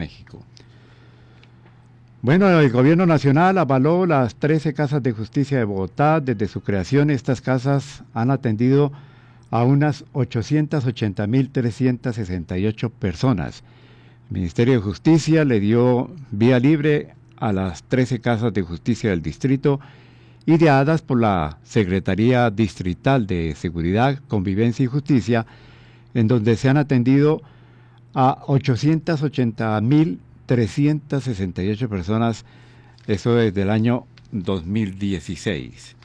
México. Bueno, el gobierno nacional avaló las 13 casas de justicia de Bogotá. Desde su creación, estas casas han atendido a unas 880.368 personas. El Ministerio de Justicia le dio vía libre a las 13 casas de justicia del distrito, ideadas por la Secretaría Distrital de Seguridad, Convivencia y Justicia, en donde se han atendido a 880.368 personas, eso desde el año 2016.